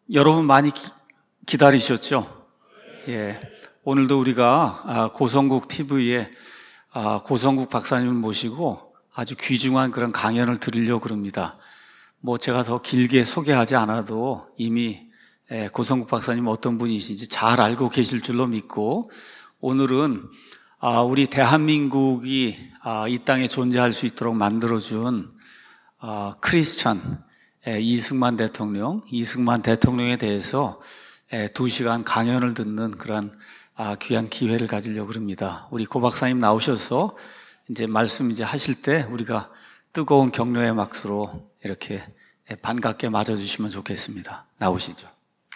여러분 많이 기다리셨죠? 예. 오늘도 우리가 고성국 TV에 고성국 박사님을 모시고 아주 귀중한 그런 강연을 드리려고 합니다. 제가 더 길게 소개하지 않아도 이미 고성국 박사님 어떤 분이신지 잘 알고 계실 줄로 믿고, 오늘은 우리 대한민국이 이 땅에 존재할 수 있도록 만들어준 크리스천 이승만 대통령에 대해서 2시간 강연을 듣는 그런 귀한 기회를 가지려고 합니다. 우리 고 박사님 나오셔서 이제 말씀 하실 때 우리가 뜨거운 격려의 박수로 이렇게 반갑게 맞아주시면 좋겠습니다. 나오시죠.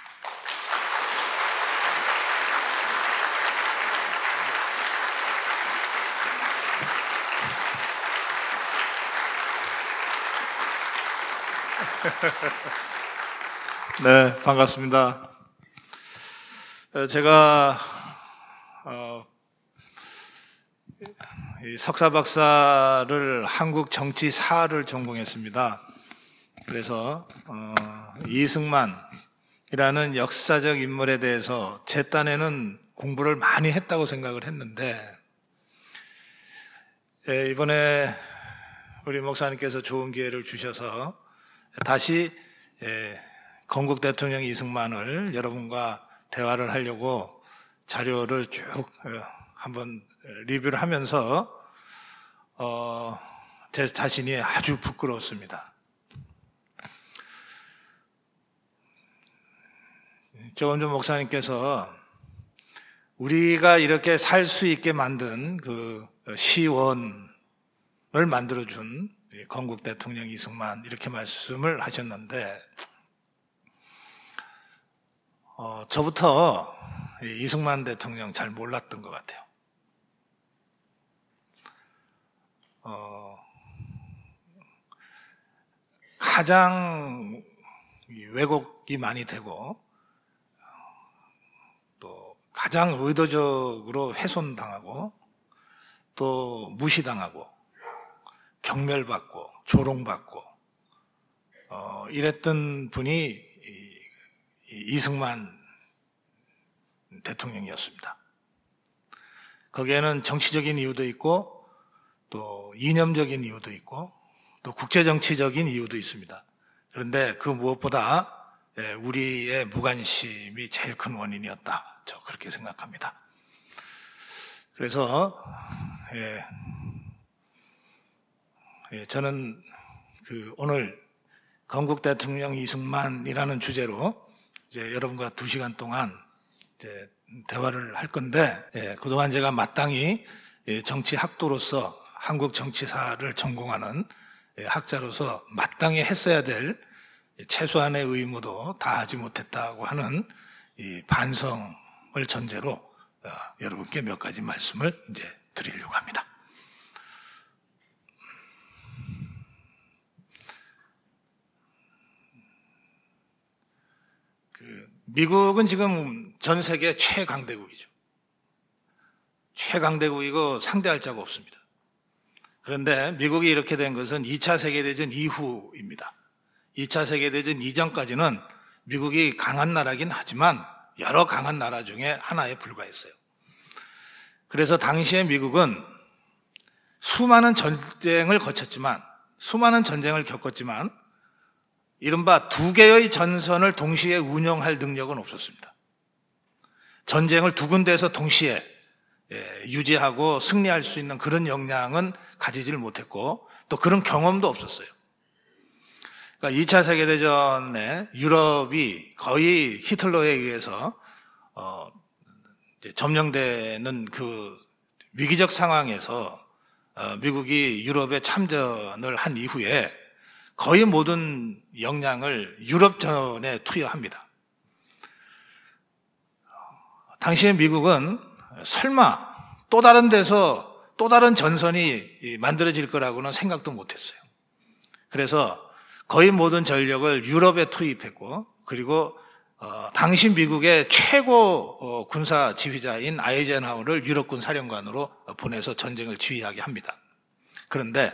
네, 반갑습니다. 제가 석사 박사를 한국 정치사를 전공했습니다. 그래서 이승만이라는 역사적 인물에 대해서 제 딴에는 공부를 많이 했다고 생각을 했는데, 이번에 우리 목사님께서 좋은 기회를 주셔서 다시 건국 대통령 이승만을 여러분과 대화를 하려고 자료를 쭉 한번 리뷰를 하면서 제 자신이 아주 부끄러웠습니다. 조원준 목사님께서 우리가 이렇게 살 수 있게 만든 그 시원을 만들어준 건국 대통령 이승만, 이렇게 말씀을 하셨는데, 저부터 이승만 대통령 잘 몰랐던 것 같아요. 가장 왜곡이 많이 되고 또 가장 의도적으로 훼손당하고 또 무시당하고 경멸받고 조롱받고 이랬던 분이 이승만 대통령이었습니다. 거기에는 정치적인 이유도 있고 또 이념적인 이유도 있고 또 국제정치적인 이유도 있습니다. 그런데 그 무엇보다 우리의 무관심이 제일 큰 원인이었다, 저 그렇게 생각합니다. 그래서 저는 오늘 건국 대통령 이승만이라는 주제로 이제 여러분과 2시간 동안 이제 대화를 할 건데, 그동안 제가 마땅히 정치학도로서 한국 정치사를 전공하는 학자로서 마땅히 했어야 될 최소한의 의무도 다하지 못했다고 하는 이 반성을 전제로 여러분께 몇 가지 말씀을 이제 드리려고 합니다. 미국은 지금 전 세계 최강대국이죠. 최강대국이고 상대할 자가 없습니다. 그런데 미국이 이렇게 된 것은 2차 세계대전 이후입니다. 2차 세계대전 이전까지는 미국이 강한 나라긴 하지만 여러 강한 나라 중에 하나에 불과했어요. 그래서 당시에 미국은 수많은 전쟁을 겪었지만 이른바 2개의 전선을 동시에 운영할 능력은 없었습니다. 전쟁을 2군데에서 동시에 유지하고 승리할 수 있는 그런 역량은 가지질 못했고 또 그런 경험도 없었어요. 그러니까 2차 세계대전에 유럽이 거의 히틀러에 의해서 점령되는 그 위기적 상황에서 미국이 유럽에 참전을 한 이후에 거의 모든 역량을 유럽전에 투여합니다. 당시에 미국은 설마 또 다른 데서 또 다른 전선이 만들어질 거라고는 생각도 못했어요. 그래서 거의 모든 전력을 유럽에 투입했고, 그리고 당시 미국의 최고 군사 지휘자인 아이젠하워를 유럽군 사령관으로 보내서 전쟁을 지휘하게 합니다. 그런데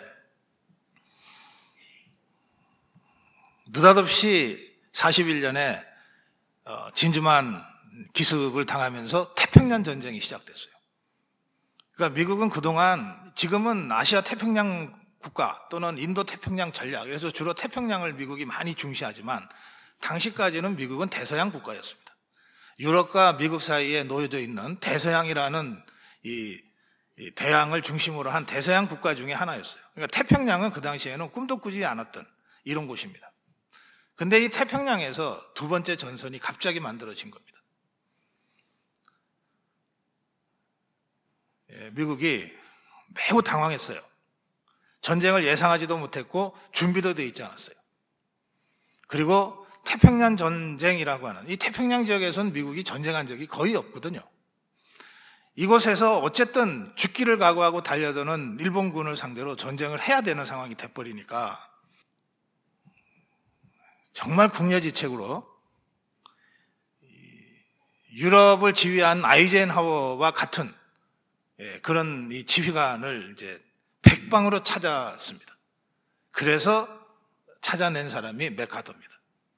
느닷없이 41년에 진주만 기습을 당하면서 태평양 전쟁이 시작됐어요. 그러니까 미국은 그동안 지금은 아시아 태평양 국가 또는 인도 태평양 전략, 그래서 주로 태평양을 미국이 많이 중시하지만 당시까지는 미국은 대서양 국가였습니다. 유럽과 미국 사이에 놓여져 있는 대서양이라는 이 대양을 중심으로 한 대서양 국가 중에 하나였어요. 그러니까 태평양은 그 당시에는 꿈도 꾸지 않았던 이런 곳입니다. 근데 이 태평양에서 두 번째 전선이 갑자기 만들어진 겁니다. 미국이 매우 당황했어요. 전쟁을 예상하지도 못했고 준비도 되어 있지 않았어요. 그리고 태평양 전쟁이라고 하는 이 태평양 지역에서는 미국이 전쟁한 적이 거의 없거든요. 이곳에서 어쨌든 죽기를 각오하고 달려드는 일본군을 상대로 전쟁을 해야 되는 상황이 돼버리니까 정말 국려지책으로 유럽을 지휘한 아이젠하워와 같은 그런 이 지휘관을 이제 백방으로 찾았습니다. 그래서 찾아낸 사람이 맥카더입니다.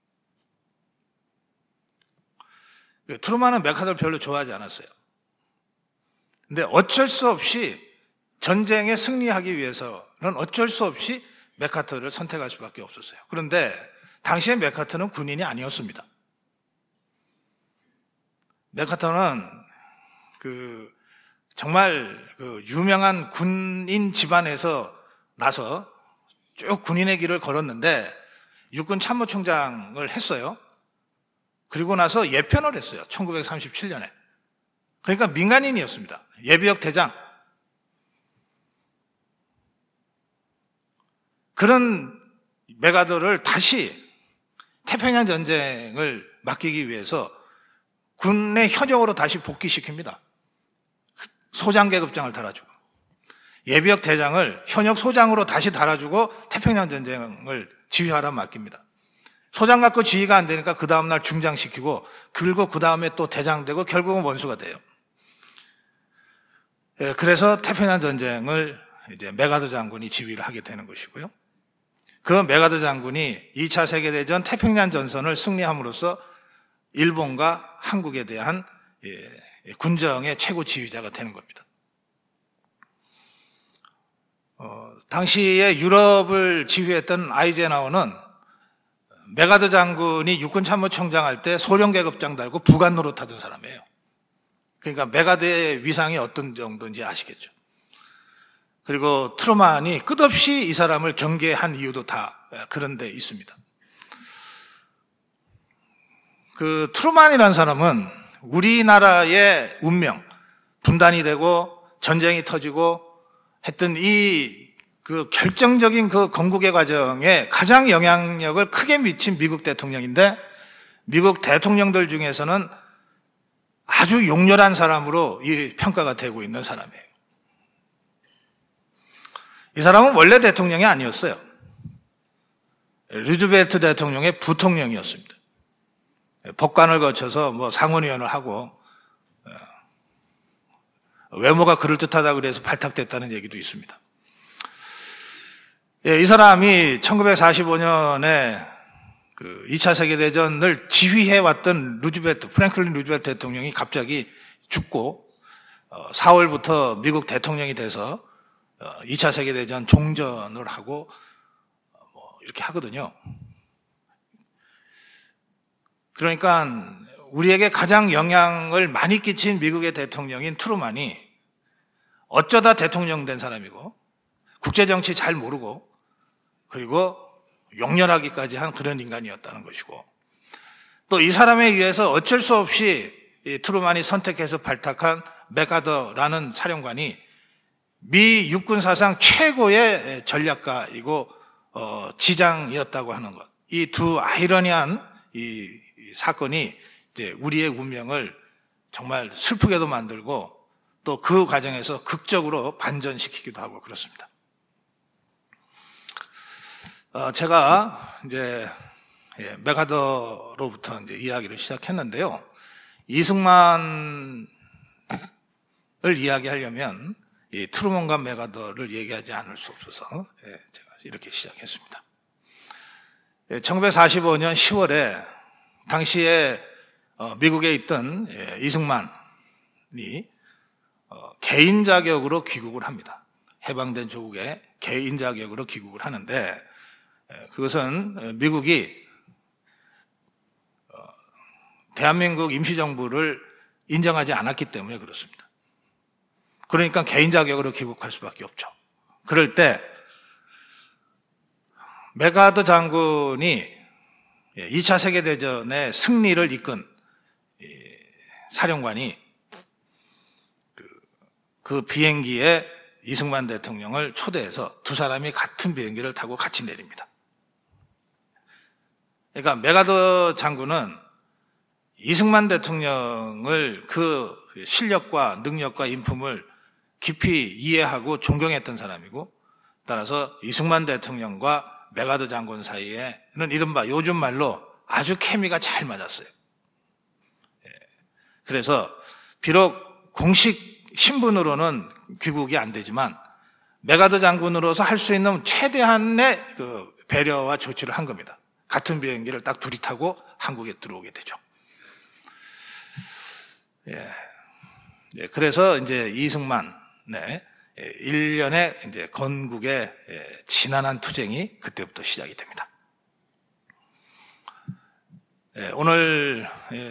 트루만은 맥카더를 별로 좋아하지 않았어요. 근데 어쩔 수 없이 전쟁에 승리하기 위해서는 어쩔 수 없이 맥카터를 선택할 수밖에 없었어요. 그런데 당시에 맥카터는 군인이 아니었습니다. 맥카터는 정말 유명한 군인 집안에서 나서 쭉 군인의 길을 걸었는데 육군 참모총장을 했어요. 그리고 나서 예편을 했어요. 1937년에. 그러니까 민간인이었습니다. 예비역 대장. 그런 맥카더를 다시 태평양 전쟁을 맡기기 위해서 군의 현역으로 다시 복귀시킵니다. 소장 계급장을 달아주고 예비역 대장을 현역 소장으로 다시 달아주고 태평양 전쟁을 지휘하라 맡깁니다. 소장 갖고 지휘가 안 되니까 그 다음날 중장시키고 그리고 그 다음에 또 대장 되고 결국은 원수가 돼요. 그래서 태평양 전쟁을 이제 맥카더 장군이 지휘를 하게 되는 것이고요. 그 맥카더 장군이 2차 세계대전 태평양 전선을 승리함으로써 일본과 한국에 대한 군정의 최고 지휘자가 되는 겁니다. 당시에 유럽을 지휘했던 아이젠하워는 맥카더 장군이 육군 참모총장 할 때 소령 계급장 달고 부관 노릇하던 사람이에요. 그러니까 맥카더의 위상이 어떤 정도인지 아시겠죠. 그리고 트루만이 끝없이 이 사람을 경계한 이유도 다 그런 데 있습니다. 그 트루만이라는 사람은 우리나라의 운명, 분단이 되고 전쟁이 터지고 했던 그 결정적인 그 건국의 과정에 가장 영향력을 크게 미친 미국 대통령인데 미국 대통령들 중에서는 아주 용렬한 사람으로 이 평가가 되고 있는 사람이에요. 이 사람은 원래 대통령이 아니었어요. 루즈벨트 대통령의 부통령이었습니다. 법관을 거쳐서 상원의원을 하고 외모가 그럴듯하다고 그래서 발탁됐다는 얘기도 있습니다. 이 사람이 1945년에 그 2차 세계대전을 지휘해왔던 프랭클린 루즈벨트 대통령이 갑자기 죽고 4월부터 미국 대통령이 돼서 2차 세계대전 종전을 하고 이렇게 하거든요. 그러니까 우리에게 가장 영향을 많이 끼친 미국의 대통령인 트루만이 어쩌다 대통령 된 사람이고 국제정치 잘 모르고 그리고 용렬하기까지 한 그런 인간이었다는 것이고 또 이 사람에 의해서 어쩔 수 없이 트루만이 선택해서 발탁한 맥카더라는 사령관이 미 육군 사상 최고의 전략가이고 지장이었다고 하는 것. 이 두 아이러니한 이 사건이 이제 우리의 운명을 정말 슬프게도 만들고 또 그 과정에서 극적으로 반전시키기도 하고 그렇습니다. 제가 이제 맥카더로부터 이제 이야기를 시작했는데요. 이승만을 이야기하려면 이 트루먼과 맥카더를 얘기하지 않을 수 없어서 제가 이렇게 시작했습니다. 1945년 10월에 당시에 미국에 있던 이승만이 개인 자격으로 귀국을 합니다. 해방된 조국에 개인 자격으로 귀국을 하는데 그것은 미국이 대한민국 임시정부를 인정하지 않았기 때문에 그렇습니다. 그러니까 개인 자격으로 귀국할 수밖에 없죠. 그럴 때 맥아더 장군이 2차 세계대전의 승리를 이끈 사령관이 그 비행기에 이승만 대통령을 초대해서 두 사람이 같은 비행기를 타고 같이 내립니다. 그러니까 맥아더 장군은 이승만 대통령을 그 실력과 능력과 인품을 깊이 이해하고 존경했던 사람이고, 따라서 이승만 대통령과 맥아더 장군 사이에는 이른바 요즘 말로 아주 케미가 잘 맞았어요. 그래서 비록 공식 신분으로는 귀국이 안 되지만 맥아더 장군으로서 할 수 있는 최대한의 그 배려와 조치를 한 겁니다. 같은 비행기를 딱 둘이 타고 한국에 들어오게 되죠. 그래서 이제 이승만, 1년의 이제 건국의 지난한 투쟁이 그때부터 시작이 됩니다. 오늘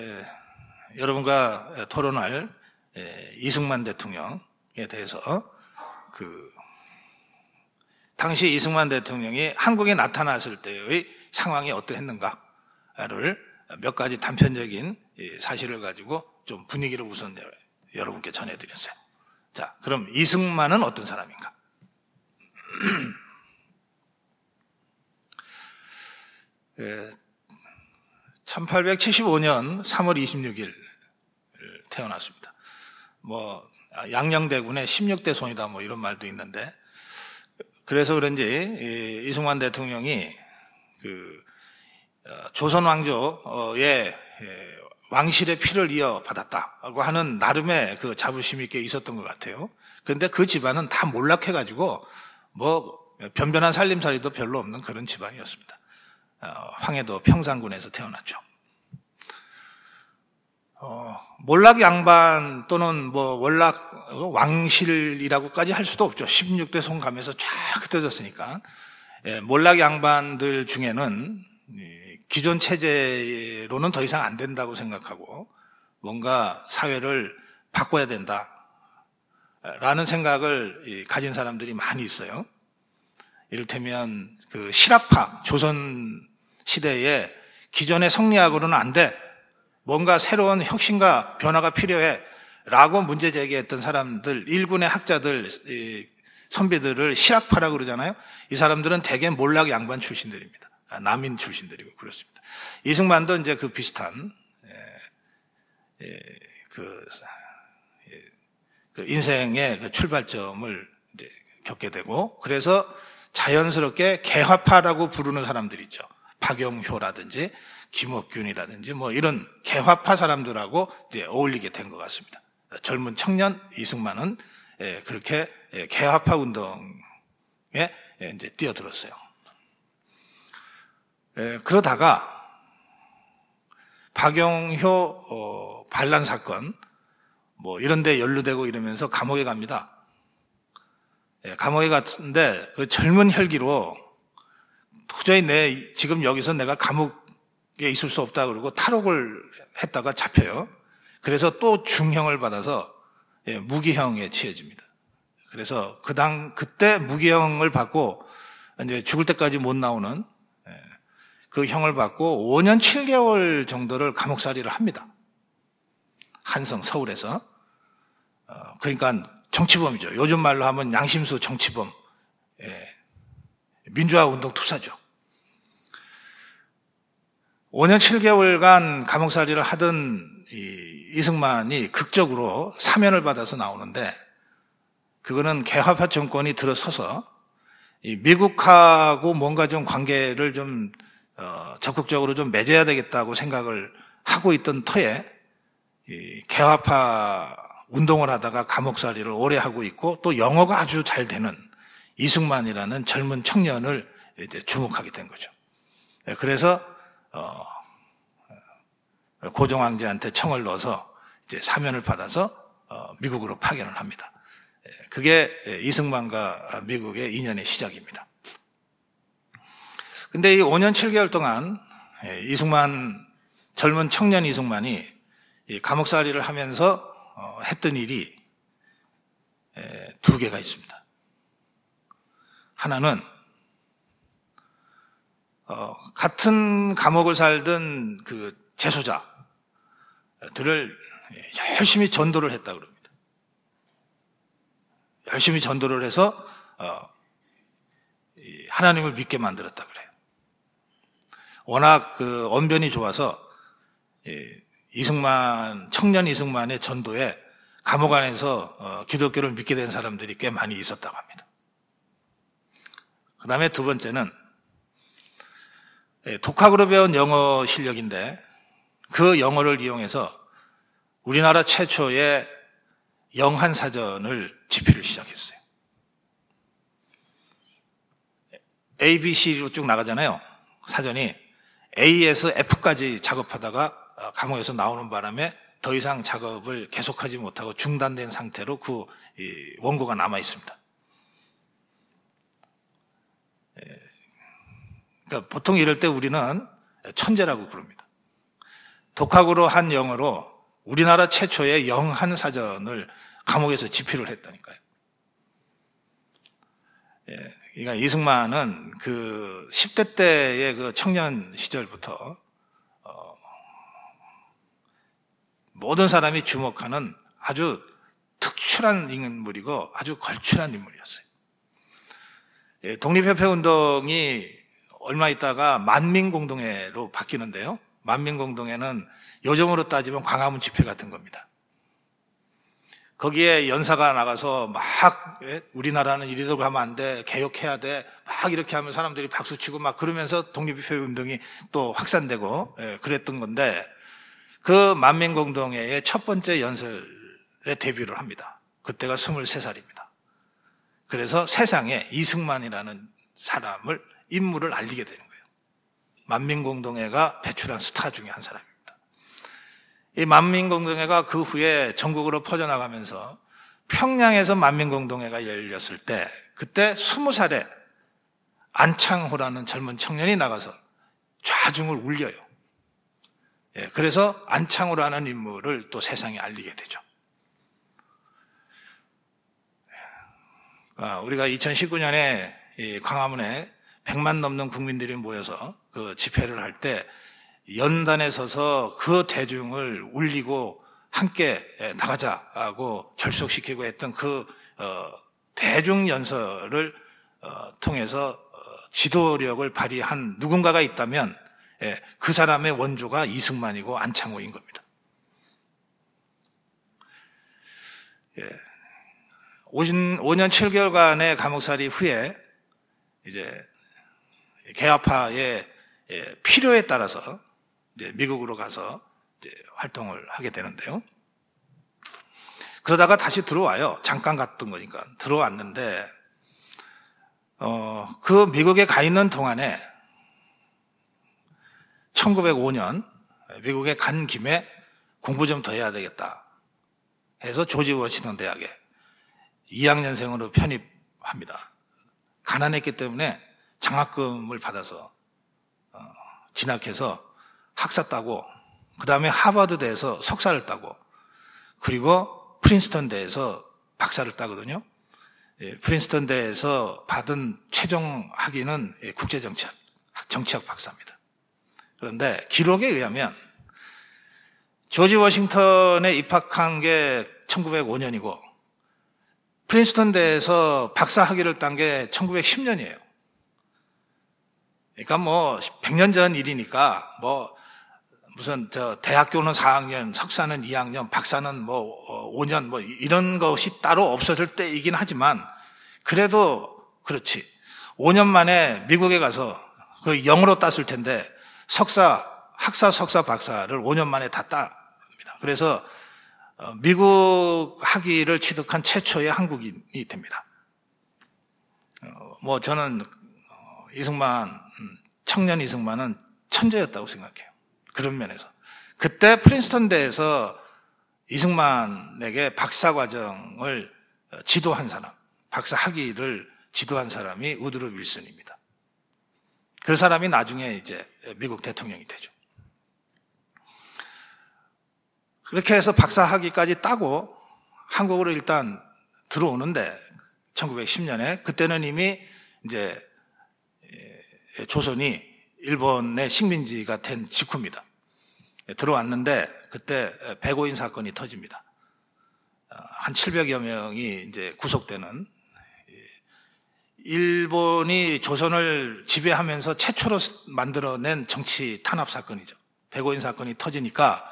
여러분과 토론할 이승만 대통령에 대해서 당시 이승만 대통령이 한국에 나타났을 때의 상황이 어떠했는가를 몇 가지 단편적인 사실을 가지고 좀 분위기를 우선 여러분께 전해드렸어요. 자, 그럼 이승만은 어떤 사람인가? 1875년 3월 26일 태어났습니다. 양녕대군의 16대 손이다 이런 말도 있는데, 그래서 그런지 이승만 대통령이 조선 왕조의 왕실의 피를 이어받았다고 하는 나름의 그 자부심이 꽤 있었던 것 같아요. 그런데 그 집안은 다 몰락해가지고 변변한 살림살이도 별로 없는 그런 집안이었습니다. 황해도 평산군에서 태어났죠. 몰락 양반 또는 월락 왕실이라고까지 할 수도 없죠. 16대 손 가면서 쫙 흩어졌으니까. 몰락 양반들 중에는 기존 체제로는 더 이상 안 된다고 생각하고 뭔가 사회를 바꿔야 된다라는 생각을 가진 사람들이 많이 있어요. 이를테면 그 실학파, 조선 시대에 기존의 성리학으로는 안 돼, 뭔가 새로운 혁신과 변화가 필요해 라고 문제 제기했던 사람들, 일군의 학자들, 선비들을 실학파라고 그러잖아요. 이 사람들은 대개 몰락 양반 출신들입니다. 남인 출신들이고 그렇습니다. 이승만도 이제 그 비슷한 그 인생의 그 출발점을 이제 겪게 되고, 그래서 자연스럽게 개화파라고 부르는 사람들이 있죠. 박영효라든지 김옥균이라든지 이런 개화파 사람들하고 이제 어울리게 된 것 같습니다. 젊은 청년 이승만은 그렇게 개화파 운동에 이제 뛰어들었어요. 그러다가 박영효 반란 사건 이런 데 연루되고 이러면서 감옥에 갑니다. 감옥에 갔는데 그 젊은 혈기로 도저히 지금 여기서 내가 감옥에 있을 수 없다 그러고 탈옥을 했다가 잡혀요. 그래서 또 중형을 받아서 무기형에 취해집니다. 그래서 그때 무기형을 받고 이제 죽을 때까지 못 나오는 그 형을 받고 5년 7개월 정도를 감옥살이를 합니다. 한성 서울에서. 그러니까 정치범이죠. 요즘 말로 하면 양심수 정치범, 민주화운동 투사죠. 5년 7개월간 감옥살이를 하던 이승만이 극적으로 사면을 받아서 나오는데, 그거는 개화파 정권이 들어서서 미국하고 뭔가 좀 관계를 좀 적극적으로 좀 맺어야 되겠다고 생각을 하고 있던 터에 개화파 운동을 하다가 감옥살이를 오래 하고 있고, 또 영어가 아주 잘 되는 이승만이라는 젊은 청년을 이제 주목하게 된 거죠. 그래서 고종 황제한테 청을 넣어서 이제 사면을 받아서 미국으로 파견을 합니다. 그게 이승만과 미국의 인연의 시작입니다. 근데 이 5년 7개월 동안 젊은 청년 이승만이 이 감옥살이를 하면서 했던 일이 두 개가 있습니다. 하나는 같은 감옥을 살던 그 재소자들을 열심히 전도를 했다 그럽니다. 열심히 전도를 해서 하나님을 믿게 만들었다 그래요. 워낙 그 언변이 좋아서 청년 이승만의 전도에 감옥 안에서 기독교를 믿게 된 사람들이 꽤 많이 있었다고 합니다. 그 다음에 두 번째는 독학으로 배운 영어 실력인데 그 영어를 이용해서 우리나라 최초의 영한사전을 집필을 시작했어요. A, B, C로 쭉 나가잖아요. 사전이 A에서 F까지 작업하다가 감옥에서 나오는 바람에 더 이상 작업을 계속하지 못하고 중단된 상태로 그 원고가 남아 있습니다. 그러니까 보통 이럴 때 우리는 천재라고 부릅니다. 독학으로 한 영어로 우리나라 최초의 영한사전을 감옥에서 집필을 했다니까요. 그러니까 이승만은 그 10대 때의 그 청년 시절부터 모든 사람이 주목하는 아주 특출한 인물이고 아주 걸출한 인물이었어요. 독립협회 운동이 얼마 있다가 만민공동회로 바뀌는데요. 만민공동회는 요즘으로 따지면 광화문 집회 같은 겁니다. 거기에 연사가 나가서 막 우리나라는 이리로 가면 안 돼, 개혁해야 돼, 막 이렇게 하면 사람들이 박수치고 막 그러면서 독립협회 운동이 또 확산되고 그랬던 건데 그 만민공동회의 첫 번째 연설에 데뷔를 합니다. 그때가 23살입니다. 그래서 세상에 이승만이라는 인물을 알리게 되는 거예요. 만민공동회가 배출한 스타 중에 한 사람입니다. 이 만민공동회가 그 후에 전국으로 퍼져나가면서 평양에서 만민공동회가 열렸을 때 그때 20살에 안창호라는 젊은 청년이 나가서 좌중을 울려요. 그래서 안창호라는 인물을 또 세상에 알리게 되죠. 우리가 2019년에 광화문에 100만 넘는 국민들이 모여서 그 집회를 할 때 연단에 서서 그 대중을 울리고 함께 나가자고 결속시키고 했던 그 대중 연설을 통해서 지도력을 발휘한 누군가가 있다면 그 사람의 원조가 이승만이고 안창호인 겁니다. 5년 7개월간의 감옥살이 후에 이제 개화파의 필요에 따라서 이제 미국으로 가서 이제 활동을 하게 되는데요. 그러다가 다시 들어와요. 잠깐 갔던 거니까 들어왔는데 그 미국에 가 있는 동안에 1905년 미국에 간 김에 공부 좀 더 해야 되겠다 해서 조지 워싱턴 대학에 2학년생으로 편입합니다. 가난했기 때문에 장학금을 받아서 진학해서 학사 따고 그 다음에 하버드대에서 석사를 따고 그리고 프린스턴대에서 박사를 따거든요. 프린스턴대에서 받은 최종 학위는 정치학 박사입니다. 그런데 기록에 의하면 조지 워싱턴에 입학한 게 1905년이고 프린스턴대에서 박사 학위를 딴 게 1910년이에요. 그러니까 뭐 100년 전 일이니까 뭐 무슨 대학교는 4학년, 석사는 2학년, 박사는 뭐 5년 뭐 이런 것이 따로 없어질 때이긴 하지만 그래도 그렇지. 5년 만에 미국에 가서 그 영어로 땄을 텐데 학사, 석사, 박사를 5년 만에 다 따입니다. 그래서 미국 학위를 취득한 최초의 한국인이 됩니다. 뭐 저는 청년 이승만은 천재였다고 생각해요. 그런 면에서. 그때 프린스턴대에서 이승만에게 박사과정을 지도한 사람, 박사 학위를 지도한 사람이 우드로 윌슨입니다. 그 사람이 나중에 이제 미국 대통령이 되죠. 그렇게 해서 박사 학위까지 따고 한국으로 일단 들어오는데 1910년에 그때는 이미 이제 조선이 일본의 식민지가 된 직후입니다. 들어왔는데 그때 백오인 사건이 터집니다. 한 700여 명이 이제 구속되는, 일본이 조선을 지배하면서 최초로 만들어낸 정치 탄압 사건이죠. 백오인 사건이 터지니까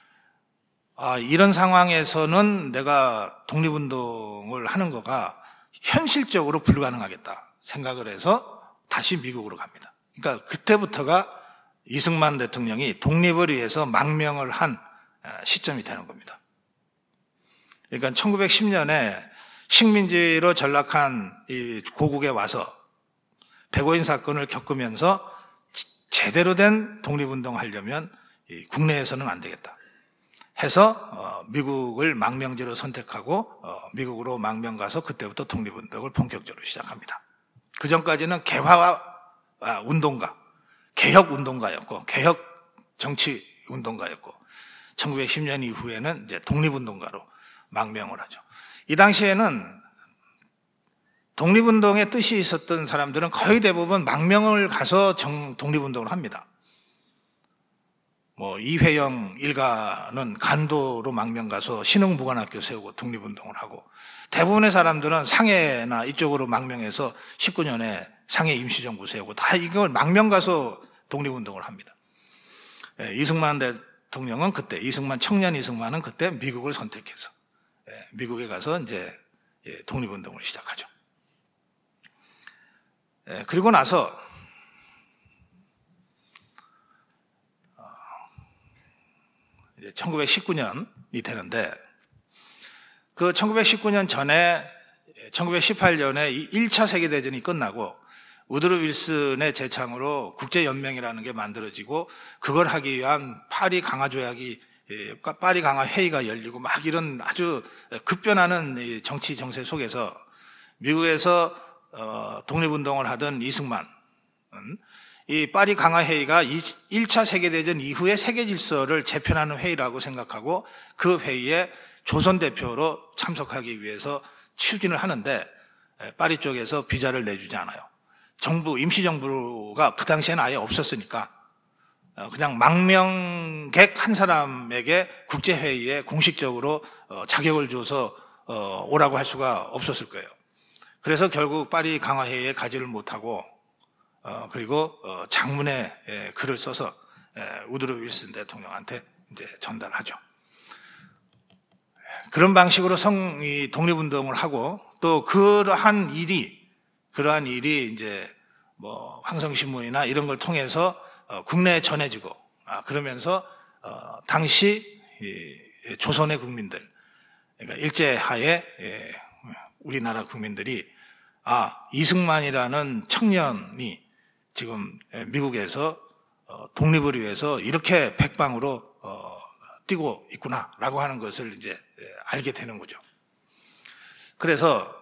이런 상황에서는 내가 독립운동을 하는 거가 현실적으로 불가능하겠다 생각을 해서 다시 미국으로 갑니다. 그러니까 그때부터가 이승만 대통령이 독립을 위해서 망명을 한 시점이 되는 겁니다. 그러니까 1910년에 식민지로 전락한 이 고국에 와서 백오인 사건을 겪으면서 제대로 된 독립운동 하려면 국내에서는 안 되겠다 해서 미국을 망명지로 선택하고 미국으로 망명 가서 그때부터 독립운동을 본격적으로 시작합니다. 그 전까지는 개화 운동가, 개혁 운동가였고, 개혁 정치 운동가였고, 1910년 이후에는 이제 독립운동가로 망명을 하죠. 이 당시에는 독립운동의 뜻이 있었던 사람들은 거의 대부분 망명을 가서 독립운동을 합니다. 이회영 일가는 간도로 망명 가서 신흥무관학교 세우고 독립운동을 하고, 대부분의 사람들은 상해나 이쪽으로 망명해서 19년에 상해 임시정부 세우고 다 이걸 망명 가서 독립운동을 합니다. 이승만 대통령은 그때, 청년 이승만은 그때 미국을 선택해서 미국에 가서 이제 독립운동을 시작하죠. 그리고 나서 이제 1919년이 되는데, 그 1919년 전에 1918년에 1차 세계대전이 끝나고 우드로 윌슨의 제창으로 국제연맹이라는 게 만들어지고, 그걸 하기 위한 파리 강화 조약이, 파리 강화 회의가 열리고 막 이런 아주 급변하는 정치 정세 속에서 미국에서 독립운동을 하던 이승만은 이 파리 강화 회의가 1차 세계대전 이후의 세계 질서를 재편하는 회의라고 생각하고 그 회의에 조선 대표로 참석하기 위해서 추진을 하는데, 파리 쪽에서 비자를 내주지 않아요. 임시정부가 그 당시에는 아예 없었으니까 그냥 망명객 한 사람에게 국제회의에 공식적으로 자격을 줘서 오라고 할 수가 없었을 거예요. 그래서 결국 파리 강화회의에 가지를 못하고, 그리고 장문에 글을 써서 우드로 윌슨 대통령한테 이제 전달하죠. 그런 방식으로 독립운동을 하고, 또 그러한 일이 이제 황성신문이나 이런 걸 통해서 국내에 전해지고, 그러면서 당시 조선의 국민들, 그러니까 일제하에 우리나라 국민들이 이승만이라는 청년이 지금 미국에서 독립을 위해서 이렇게 백방으로 뛰고 있구나라고 하는 것을 이제 알게 되는 거죠. 그래서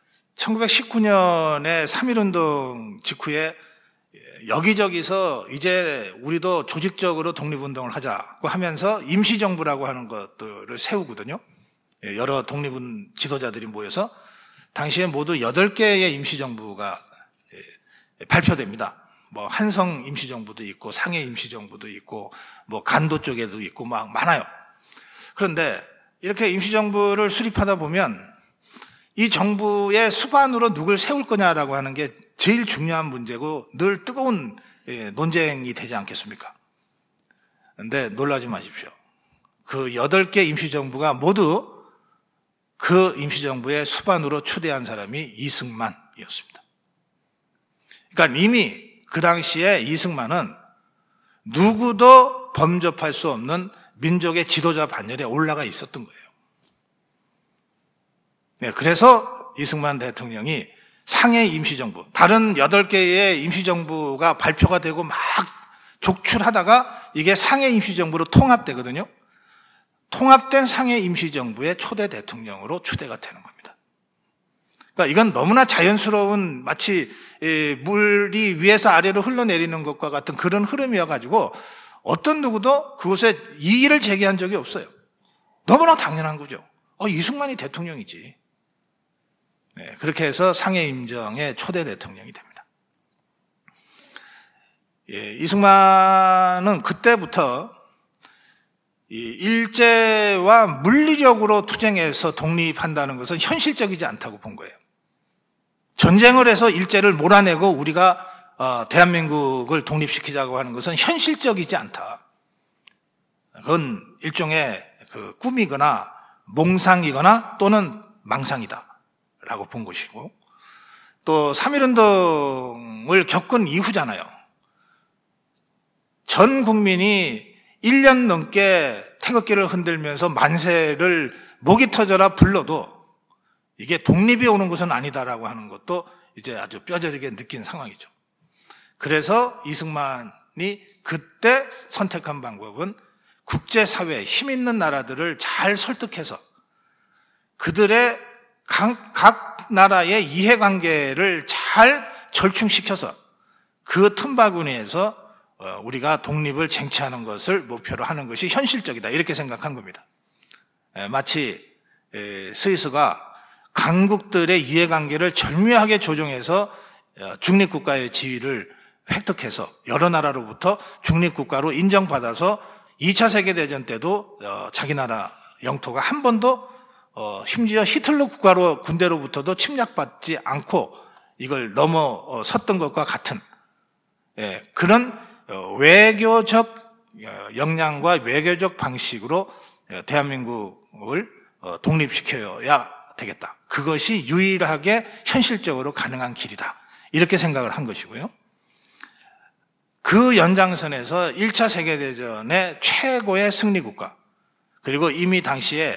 1919년에 3.1운동 직후에 여기저기서 이제 우리도 조직적으로 독립운동을 하자고 하면서 임시정부라고 하는 것들을 세우거든요. 여러 독립운 지도자들이 모여서 당시에 모두 8개의 임시정부가 발표됩니다. 한성 임시정부도 있고 상해 임시정부도 있고 간도 쪽에도 있고 막 많아요. 그런데 이렇게 임시정부를 수립하다 보면 이 정부의 수반으로 누굴 세울 거냐라고 하는 게 제일 중요한 문제고 늘 뜨거운 논쟁이 되지 않겠습니까? 그런데 놀라지 마십시오. 그 8개 임시정부가 모두 그 임시정부의 수반으로 추대한 사람이 이승만이었습니다. 그러니까 이미 그 당시에 이승만은 누구도 범접할 수 없는 민족의 지도자 반열에 올라가 있었던 거예요. 그래서 이승만 대통령이 상해 임시정부, 다른 8개의 임시정부가 발표가 되고 막 족출하다가 이게 상해 임시정부로 통합되거든요. 통합된 상해 임시정부의 초대 대통령으로 추대가 되는 겁니다. 그러니까 이건 너무나 자연스러운 마치 물이 위에서 아래로 흘러내리는 것과 같은 그런 흐름이어가지고 어떤 누구도 그곳에 이의를 제기한 적이 없어요. 너무나 당연한 거죠. 이승만이 대통령이지. 네, 그렇게 해서 상해 임정의 초대 대통령이 됩니다. 이승만은 그때부터 일제와 물리력으로 투쟁해서 독립한다는 것은 현실적이지 않다고 본 거예요. 전쟁을 해서 일제를 몰아내고 우리가 대한민국을 독립시키자고 하는 것은 현실적이지 않다. 그건 일종의 그 꿈이거나 몽상이거나 또는 망상이다라고 본 것이고, 또 3.1운동을 겪은 이후잖아요. 전 국민이 1년 넘게 태극기를 흔들면서 만세를 목이 터져라 불러도 이게 독립이 오는 것은 아니다라고 하는 것도 이제 아주 뼈저리게 느낀 상황이죠. 그래서 이승만이 그때 선택한 방법은 국제사회 힘 있는 나라들을 잘 설득해서 그들의 각 나라의 이해관계를 잘 절충시켜서 그 틈바구니에서 우리가 독립을 쟁취하는 것을 목표로 하는 것이 현실적이다, 이렇게 생각한 겁니다. 마치 스위스가 강국들의 이해관계를 절묘하게 조정해서 중립국가의 지위를 획득해서 여러 나라로부터 중립국가로 인정받아서 2차 세계대전 때도 자기 나라 영토가 한 번도 심지어 히틀러 국가로 군대로부터도 침략받지 않고 이걸 넘어섰던 것과 같은 그런 외교적 역량과 외교적 방식으로 대한민국을 독립시켜야 되겠다. 그것이 유일하게 현실적으로 가능한 길이다, 이렇게 생각을 한 것이고요. 그 연장선에서 1차 세계대전의 최고의 승리국가, 그리고 이미 당시에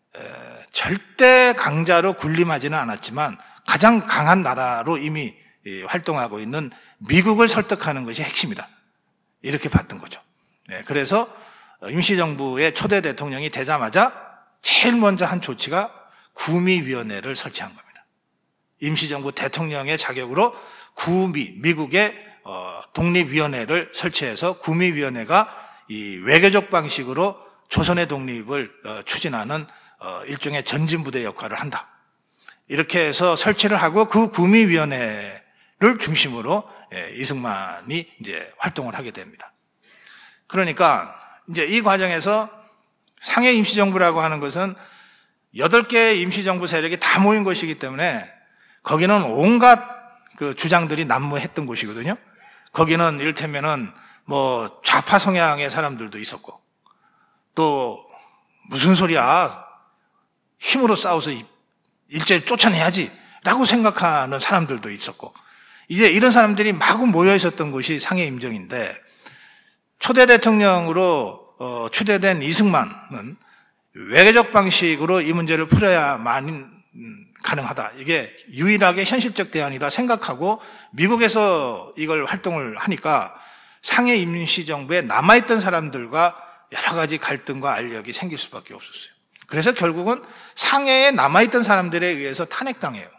절대 강자로 군림하지는 않았지만 가장 강한 나라로 이미 활동하고 있는 미국을 설득하는 것이 핵심이다, 이렇게 봤던 거죠. 그래서 임시정부의 초대 대통령이 되자마자 제일 먼저 한 조치가 구미위원회를 설치한 겁니다. 임시정부 대통령의 자격으로 미국의 독립위원회를 설치해서 구미위원회가 이 외교적 방식으로 조선의 독립을 추진하는 일종의 전진부대 역할을 한다, 이렇게 해서 설치를 하고 그 구미위원회를 중심으로 이승만이 이제 활동을 하게 됩니다. 그러니까 이제 이 과정에서 상해 임시정부라고 하는 것은 8개의 임시정부 세력이 다 모인 것이기 때문에 거기는 온갖 그 주장들이 난무했던 곳이거든요. 거기는 이를테면은 뭐 좌파 성향의 사람들도 있었고, 또 무슨 소리야, 힘으로 싸워서 일제를 쫓아내야지 라고 생각하는 사람들도 있었고, 이제 이런 사람들이 마구 모여 있었던 곳이 상해 임정인데, 초대 대통령으로 추대된 이승만은 외교적 방식으로 이 문제를 풀어야만 가능하다, 이게 유일하게 현실적 대안이다 생각하고 미국에서 이걸 활동을 하니까 상해 임시정부에 남아있던 사람들과 여러 가지 갈등과 알력이 생길 수밖에 없었어요. 그래서 결국은 상해에 남아있던 사람들에 의해서 탄핵당해요.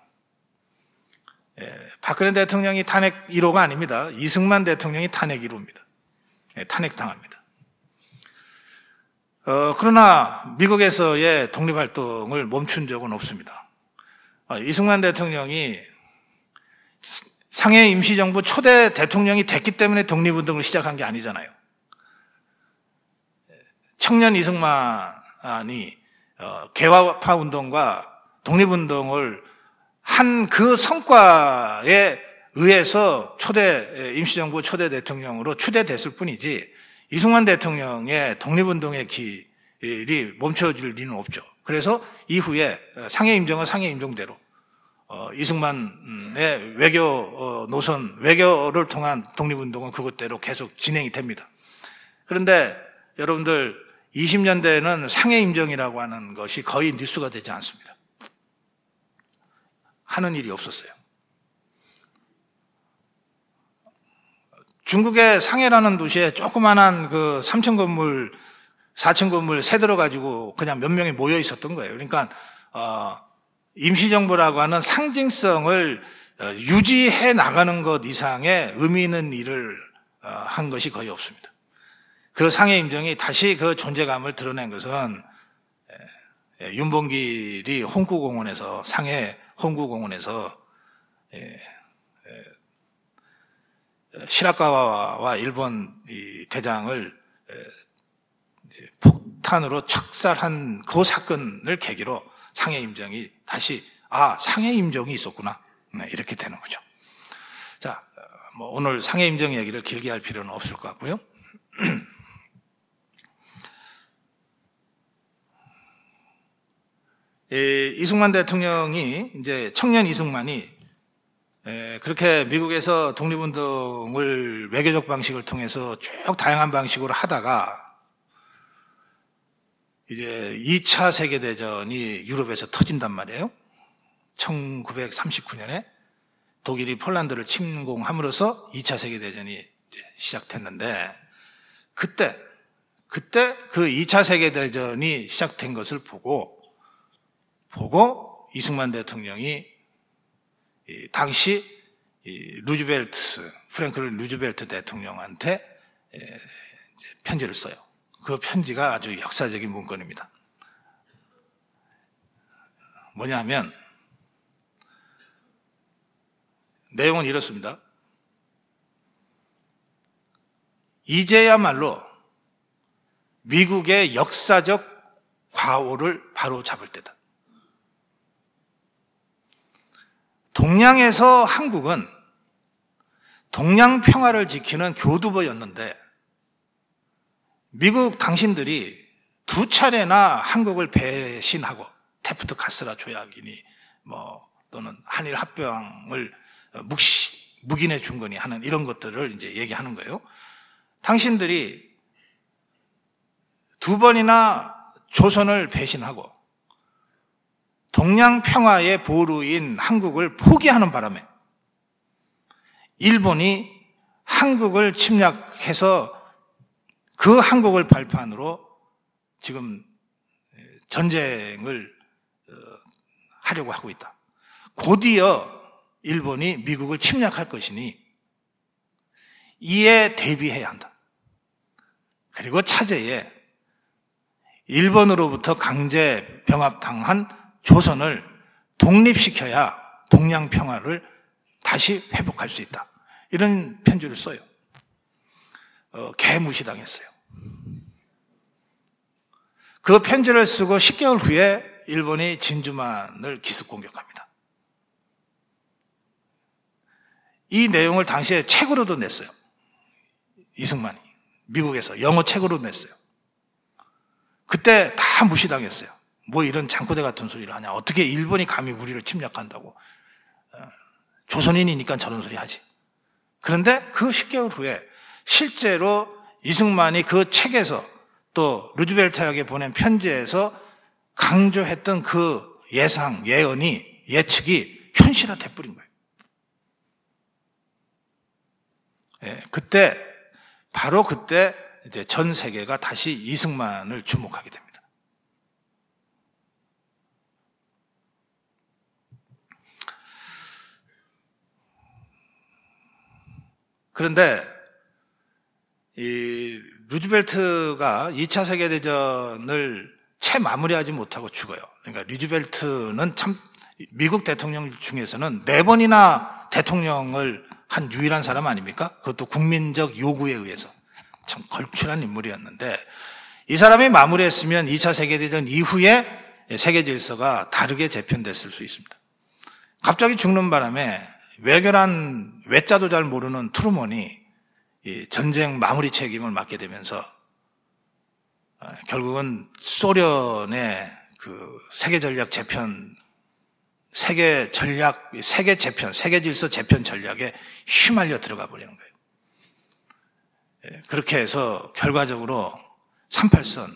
박근혜 대통령이 탄핵 1호가 아닙니다. 이승만 대통령이 탄핵 1호입니다. 탄핵당합니다. 그러나 미국에서의 독립활동을 멈춘 적은 없습니다. 이승만 대통령이 상해 임시정부 초대 대통령이 됐기 때문에 독립운동을 시작한 게 아니잖아요. 청년 이승만이 개화파 운동과 독립운동을 한 그 성과에 의해서 임시정부 초대 대통령으로 추대됐을 뿐이지 이승만 대통령의 독립운동의 길이 멈춰질 리는 없죠. 그래서 이후에 상해 임정은 상해 임정대로 이승만의 외교 노선, 외교를 통한 독립운동은 그것대로 계속 진행이 됩니다. 그런데 여러분들 20년대에는 상해 임정이라고 하는 것이 거의 뉴스가 되지 않습니다. 하는 일이 없었어요. 중국의 상해라는 도시에 조그만한 그 3층 건물, 4층 건물 세 들어가지고 그냥 몇 명이 모여 있었던 거예요. 그러니까 임시정부라고 하는 상징성을 유지해 나가는 것 이상의 의미 있는 일을 한 것이 거의 없습니다. 그 상해 임정이 다시 그 존재감을 드러낸 것은 윤봉길이 홍구공원에서, 상해 홍구공원에서 시라카와와 일본 대장을 폭탄으로 척살한 그 사건을 계기로 상해 임정이 다시 상해 임정이 있었구나, 이렇게 되는 거죠. 자, 오늘 상해 임정 얘기를 길게 할 필요는 없을 것 같고요. 이승만 대통령이, 이제 청년 이승만이 그렇게 미국에서 독립운동을 외교적 방식을 통해서 쭉 다양한 방식으로 하다가 이제 2차 세계대전이 유럽에서 터진단 말이에요. 1939년에 독일이 폴란드를 침공함으로써 2차 세계대전이 이제 시작됐는데, 그때 그 2차 세계대전이 시작된 것을 보고 이승만 대통령이 당시 프랭클린 루즈벨트 대통령한테 편지를 써요. 그 편지가 아주 역사적인 문건입니다. 뭐냐면 내용은 이렇습니다. 이제야말로 미국의 역사적 과오를 바로 잡을 때다. 동양에서 한국은 동양 평화를 지키는 교두보였는데 미국 당신들이 2차례나 한국을 배신하고 테프트 카스라 조약이니 또는 한일 합병을 묵인해 준 거니 하는 이런 것들을 이제 얘기하는 거예요. 당신들이 2번이나 조선을 배신하고 동양 평화의 보루인 한국을 포기하는 바람에 일본이 한국을 침략해서 그 한국을 발판으로 지금 전쟁을 하려고 하고 있다. 곧이어 일본이 미국을 침략할 것이니 이에 대비해야 한다. 그리고 차제에 일본으로부터 강제 병합당한 조선을 독립시켜야 동양 평화를 다시 회복할 수 있다. 이런 편지를 써요. 개무시당했어요. 그 편지를 쓰고 10개월 후에 일본이 진주만을 기습 공격합니다. 이 내용을 당시에 책으로도 냈어요. 이승만이 미국에서 영어 책으로 냈어요. 그때 다 무시당했어요. 뭐 이런 장고대 같은 소리를 하냐. 어떻게 일본이 감히 우리를 침략한다고. 조선인이니까 저런 소리 하지. 그런데 그 10개월 후에 실제로 이승만이 그 책에서 또 루즈벨트에게 보낸 편지에서 강조했던 그 예측이 현실화돼 버린 거예요. 바로 그때 이제 전 세계가 다시 이승만을 주목하게 됩니다. 그런데 이 루즈벨트가 2차 세계대전을 채 마무리하지 못하고 죽어요. 그러니까 루즈벨트는 참 미국 대통령 중에서는 4번이나 대통령을 한 유일한 사람 아닙니까? 그것도 국민적 요구에 의해서 참 걸출한 인물이었는데, 이 사람이 마무리했으면 2차 세계대전 이후에 세계 질서가 다르게 재편됐을 수 있습니다. 갑자기 죽는 바람에 외교란 외자도 잘 모르는 트루먼이 이 전쟁 마무리 책임을 맡게 되면서 결국은 소련의 그 세계 전략 재편, 세계 질서 재편 전략에 휘말려 들어가 버리는 거예요. 그렇게 해서 결과적으로 38선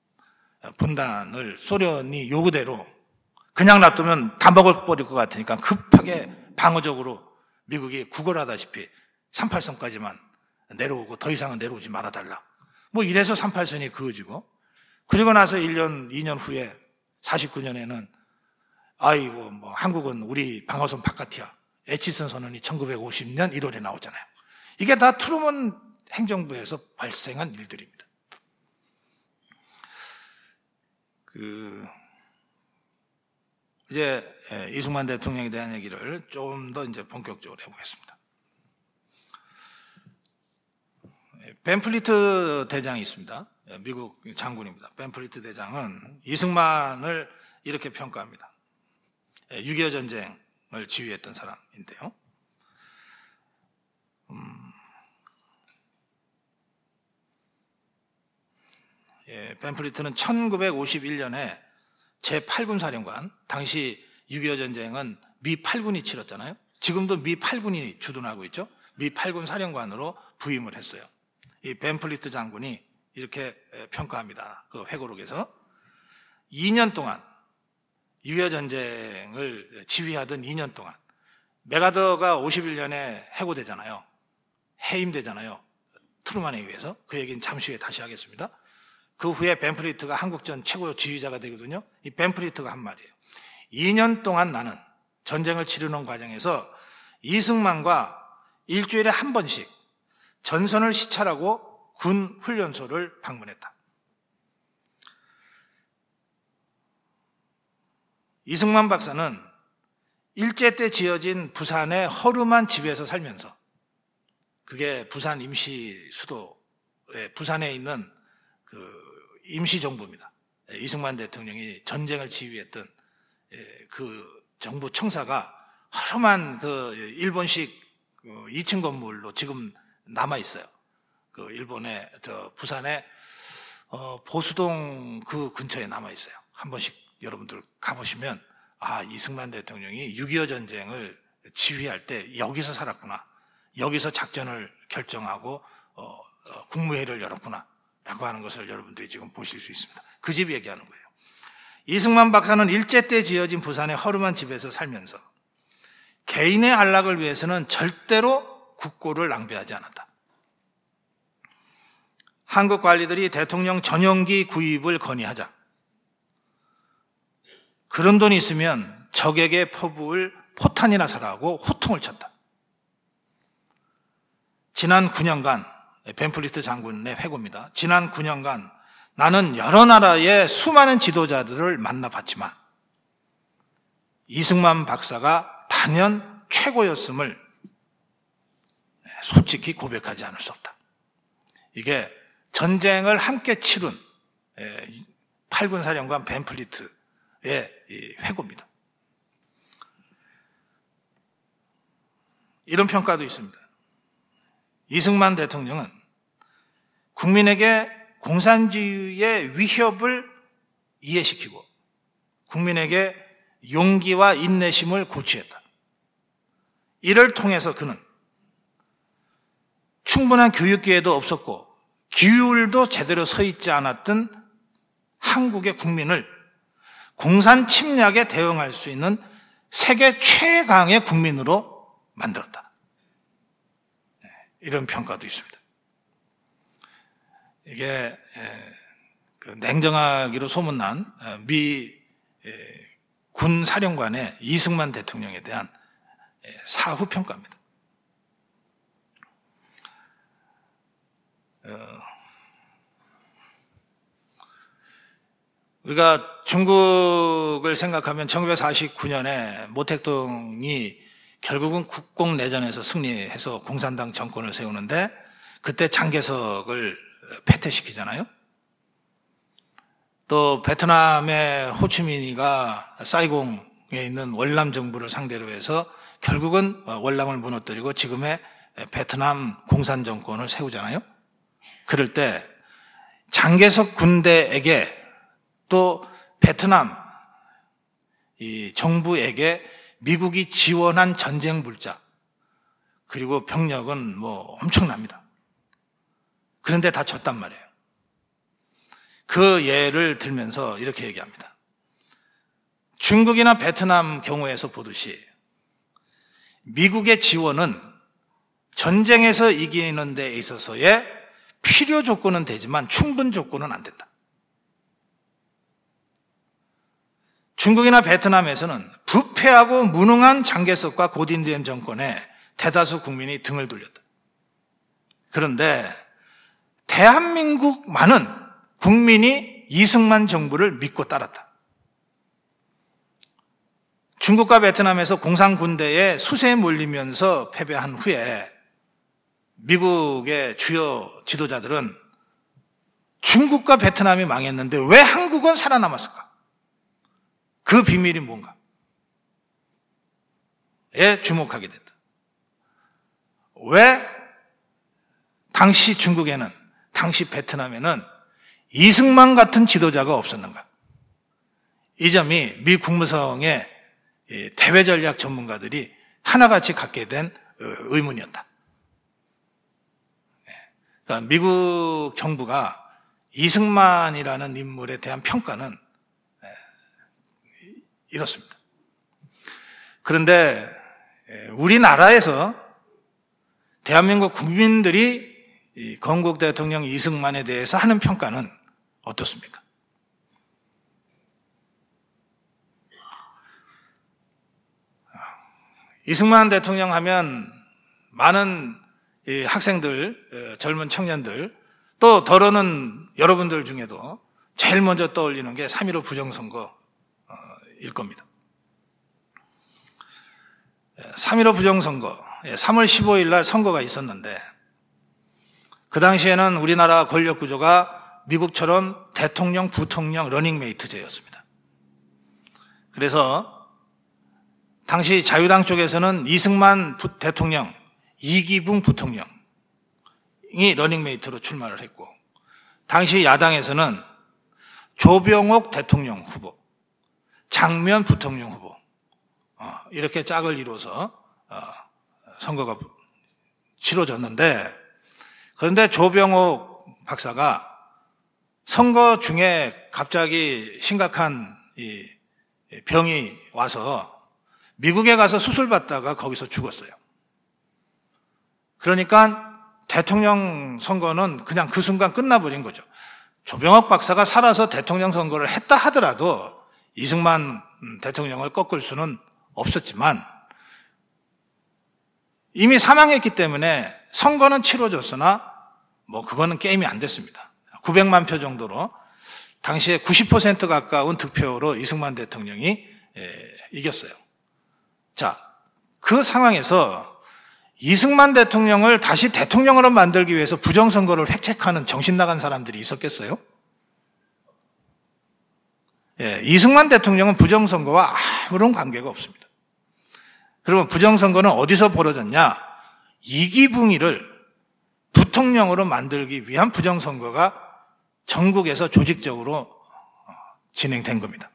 분단을 소련이 요구대로 그냥 놔두면 다 먹어버릴 것 같으니까 급하게 방어적으로 미국이 구걸하다시피 38선까지만 내려오고 더 이상은 내려오지 말아달라. 뭐 이래서 38선이 그어지고, 그리고 나서 1년, 2년 후에 49년에는 아이고 뭐 한국은 우리 방어선 바깥이야. 에치슨 선언이 1950년 1월에 나오잖아요. 이게 다 트루먼 행정부에서 발생한 일들입니다. 이제 이승만 대통령에 대한 얘기를 좀 더 이제 본격적으로 해보겠습니다. 벤플리트 대장이 있습니다. 미국 장군입니다. 벤플리트 대장은 이승만을 이렇게 평가합니다. 6.25 전쟁을 지휘했던 사람인데요. 벤플리트는 1951년에 제8군 사령관, 당시 6.25 전쟁은 미 8군이 치렀잖아요. 지금도 미 8군이 주둔하고 있죠. 미 8군 사령관으로 부임을 했어요. 이 벤플리트 장군이 이렇게 평가합니다. 그 회고록에서 2년 동안 6.25 전쟁을 지휘하던 2년 동안 메가더가 51년에 해고되잖아요. 해임되잖아요. 트루만에 의해서. 그 얘기는 잠시 후에 다시 하겠습니다. 그 후에 벤플리트가 한국전 최고 지휘자가 되거든요. 이 벤플리트가 한 말이에요. 2년 동안 나는 전쟁을 치르는 과정에서 이승만과 일주일에 한 번씩 전선을 시찰하고 군 훈련소를 방문했다. 이승만 박사는 일제 때 지어진 부산의 허름한 집에서 살면서, 그게 부산 임시 수도에 부산에 있는 그 임시정부입니다. 이승만 대통령이 전쟁을 지휘했던 그 정부 청사가 허름한 그 일본식 2층 건물로 지금 남아 있어요. 그 일본의 부산의 보수동 그 근처에 남아 있어요. 한 번씩 여러분들 가보시면 이승만 대통령이 6.25 전쟁을 지휘할 때 여기서 살았구나, 여기서 작전을 결정하고 국무회의를 열었구나 라고 하는 것을 여러분들이 지금 보실 수 있습니다. 그 집 얘기하는 거예요. 이승만 박사는 일제 때 지어진 부산의 허름한 집에서 살면서 개인의 안락을 위해서는 절대로 국고를 낭비하지 않았다. 한국 관리들이 대통령 전용기 구입을 건의하자 그런 돈이 있으면 적에게 퍼부을 포탄이나 사라고 호통을 쳤다. 지난 9년간, 벤플리트 장군의 회고입니다. 지난 9년간 나는 여러 나라의 수많은 지도자들을 만나봤지만 이승만 박사가 단연 최고였음을 솔직히 고백하지 않을 수 없다. 이게 전쟁을 함께 치룬 8군 사령관 벤플리트의 회고입니다. 이런 평가도 있습니다. 이승만 대통령은 국민에게 공산주의의 위협을 이해시키고 국민에게 용기와 인내심을 고취했다. 이를 통해서 그는 충분한 교육 기회도 없었고 기율도 제대로 서 있지 않았던 한국의 국민을 공산 침략에 대응할 수 있는 세계 최강의 국민으로 만들었다. 이런 평가도 있습니다. 이게 냉정하기로 소문난 미 군 사령관의 이승만 대통령에 대한 사후 평가입니다. 우리가 중국을 생각하면 1949년에 모택동이 결국은 국공내전에서 승리해서 공산당 정권을 세우는데 그때 장개석을 패퇴시키잖아요. 또 베트남의 호치민이가 사이공에 있는 월남 정부를 상대로 해서 결국은 월남을 무너뜨리고 지금의 베트남 공산 정권을 세우잖아요. 그럴 때 장개석 군대에게 또 베트남 이 정부에게 미국이 지원한 전쟁 물자 그리고 병력은 뭐 엄청납니다. 그런데 다 졌단 말이에요. 그 예를 들면서 이렇게 얘기합니다. 중국이나 베트남 경우에서 보듯이 미국의 지원은 전쟁에서 이기는 데 있어서의 필요 조건은 되지만 충분 조건은 안 된다. 중국이나 베트남에서는 부패하고 무능한 장개석과 고딘디엠 정권에 대다수 국민이 등을 돌렸다. 그런데 대한민국 많은 국민이 이승만 정부를 믿고 따랐다. 중국과 베트남에서 공산군대에 수세에 몰리면서 패배한 후에 미국의 주요 지도자들은 중국과 베트남이 망했는데 왜 한국은 살아남았을까? 그 비밀이 뭔가? 에 주목하게 된다. 왜 당시 중국에는, 당시 베트남에는 이승만 같은 지도자가 없었는가? 이 점이 미 국무성의 대외전략 전문가들이 하나같이 갖게 된 의문이었다. 그러니까 미국 정부가 이승만이라는 인물에 대한 평가는 이렇습니다. 그런데 우리나라에서 대한민국 국민들이 건국 대통령 이승만에 대해서 하는 평가는 어떻습니까? 이승만 대통령 하면 많은 학생들, 젊은 청년들, 또 더러는 여러분들 중에도 제일 먼저 떠올리는 게 3.15 부정선거일 겁니다. 3.15 부정선거, 3월 15일 날 선거가 있었는데 그 당시에는 우리나라 권력 구조가 미국처럼 대통령, 부통령, 러닝메이트제였습니다. 그래서 당시 자유당 쪽에서는 이승만 대통령, 이기붕 부통령이 러닝메이트로 출마를 했고, 당시 야당에서는 조병옥 대통령 후보, 장면 부통령 후보, 이렇게 짝을 이뤄서 선거가 치러졌는데, 그런데 조병옥 박사가 선거 중에 갑자기 심각한 이 병이 와서 미국에 가서 수술받다가 거기서 죽었어요. 그러니까 대통령 선거는 그냥 그 순간 끝나버린 거죠. 조병옥 박사가 살아서 대통령 선거를 했다 하더라도 이승만 대통령을 꺾을 수는 없었지만 이미 사망했기 때문에 선거는 치러졌으나 그거는 게임이 안 됐습니다. 900만 표 정도로 당시에 90% 가까운 득표로 이승만 대통령이 이겼어요. 자, 그 상황에서 이승만 대통령을 다시 대통령으로 만들기 위해서 부정선거를 획책하는 정신 나간 사람들이 있었겠어요? 이승만 대통령은 부정선거와 아무런 관계가 없습니다. 그러면 부정선거는 어디서 벌어졌냐? 이기붕이를 부통령으로 만들기 위한 부정선거가 전국에서 조직적으로 진행된 겁니다.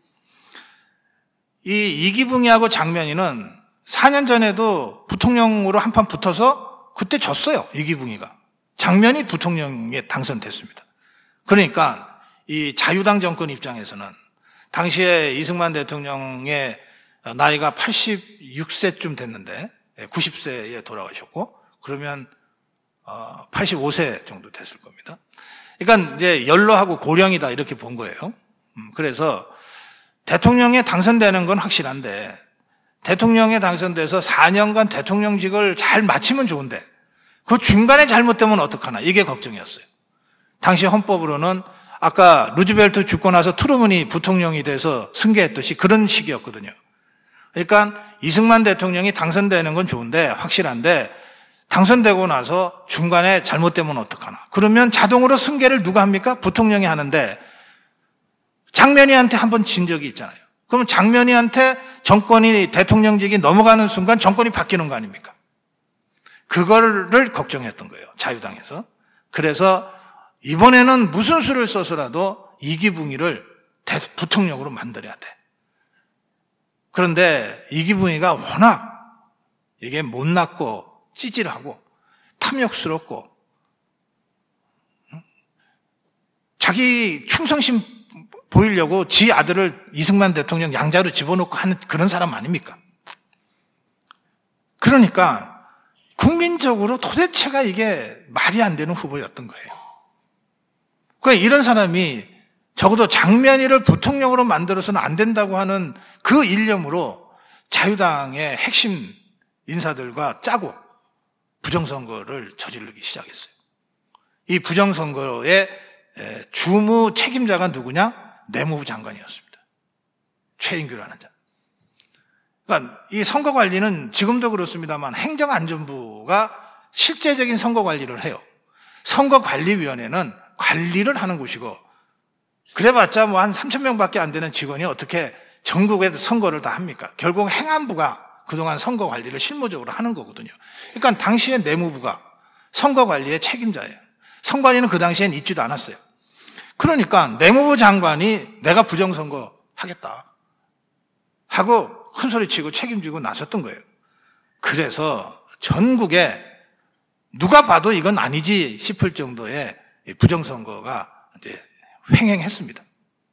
이 이기붕이하고 장면이는 4년 전에도 부통령으로 한판 붙어서 그때 졌어요. 이기붕이가. 장면이 부통령에 당선됐습니다. 그러니까 이 자유당 정권 입장에서는 당시에 이승만 대통령의 나이가 86세쯤 됐는데 90세에 돌아가셨고 그러면 85세 정도 됐을 겁니다. 그러니까 이제 연로하고 고령이다 이렇게 본 거예요. 그래서 대통령에 당선되는 건 확실한데 대통령에 당선돼서 4년간 대통령직을 잘 마치면 좋은데 그 중간에 잘못되면 어떡하나 이게 걱정이었어요. 당시 헌법으로는 아까 루즈벨트 죽고 나서 트루먼이 부통령이 돼서 승계했듯이 그런 시기였거든요. 그러니까 이승만 대통령이 당선되는 건 좋은데 확실한데 당선되고 나서 중간에 잘못되면 어떡하나. 그러면 자동으로 승계를 누가 합니까? 부통령이 하는데 장면이한테 한번 진 적이 있잖아요. 그러면 장면이한테 정권이 대통령직이 넘어가는 순간 정권이 바뀌는 거 아닙니까? 그거를 걱정했던 거예요. 자유당에서. 그래서 이번에는 무슨 수를 써서라도 이기붕이를 부통령으로 만들어야 돼. 그런데 이기붕이가 워낙 이게 못났고 찌질하고 탐욕스럽고 자기 충성심 보이려고 지 아들을 이승만 대통령 양자로 집어넣고 하는 그런 사람 아닙니까? 그러니까 국민적으로 도대체가 이게 말이 안 되는 후보였던 거예요. 그러니까 이런 사람이 적어도 장면이를 부통령으로 만들어서는 안 된다고 하는 그 일념으로 자유당의 핵심 인사들과 짜고 부정선거를 저지르기 시작했어요. 이 부정선거의 주무 책임자가 누구냐? 내무부 장관이었습니다. 최인규라는 자. 그러니까 이 선거 관리는 지금도 그렇습니다만 행정안전부가 실제적인 선거 관리를 해요. 선거관리위원회는 관리를 하는 곳이고, 그래봤자 뭐 한 3,000명밖에 안 되는 직원이 어떻게 전국에 선거를 다 합니까? 결국 행안부가 그동안 선거 관리를 실무적으로 하는 거거든요. 그러니까 당시에 내무부가 선거 관리의 책임자예요. 선관위는 그 당시엔 있지도 않았어요. 그러니까 내무부 장관이 내가 부정선거 하겠다 하고 큰소리치고 책임지고 나섰던 거예요. 그래서 전국에 누가 봐도 이건 아니지 싶을 정도의 부정선거가 이제 횡행했습니다.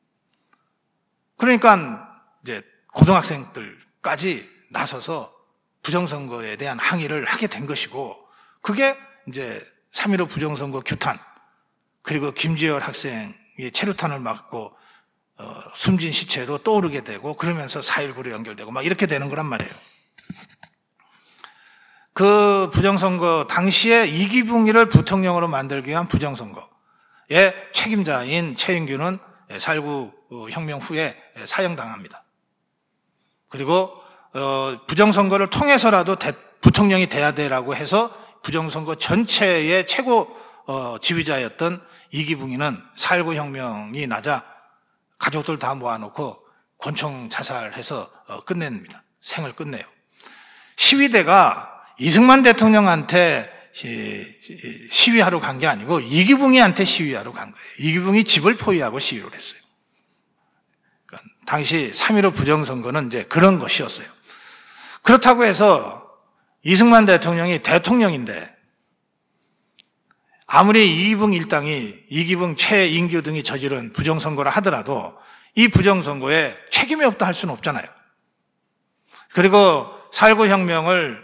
그러니까 이제 고등학생들까지 나서서 부정선거에 대한 항의를 하게 된 것이고, 그게 이제 3.15 부정선거 규탄, 그리고 김지열 학생이 체류탄을 맞고 숨진 시체로 떠오르게 되고, 그러면서 4.19로 연결되고 막 이렇게 되는 거란 말이에요. 그 부정선거 당시에 이기붕이를 부통령으로 만들기 위한 부정선거의 책임자인 최인규는 4.19 혁명 후에 사형당합니다. 그리고 부정선거를 통해서라도 부통령이 돼야 되라고 해서 부정선거 전체의 최고 지휘자였던 이기붕이는 4.19 혁명이 나자 가족들 다 모아놓고 권총 자살해서 끝냅니다. 생을 끝내요. 시위대가 이승만 대통령한테 시위하러 간 게 아니고 이기붕이한테 시위하러 간 거예요. 이기붕이 집을 포위하고 시위를 했어요. 그러니까 당시 3.15 부정선거는 이제 그런 것이었어요. 그렇다고 해서 이승만 대통령이 대통령인데 아무리 이기붕 일당이 이기붕, 최인규 등이 저지른 부정선거라 하더라도 이 부정선거에 책임이 없다 할 수는 없잖아요. 그리고 4.19 혁명을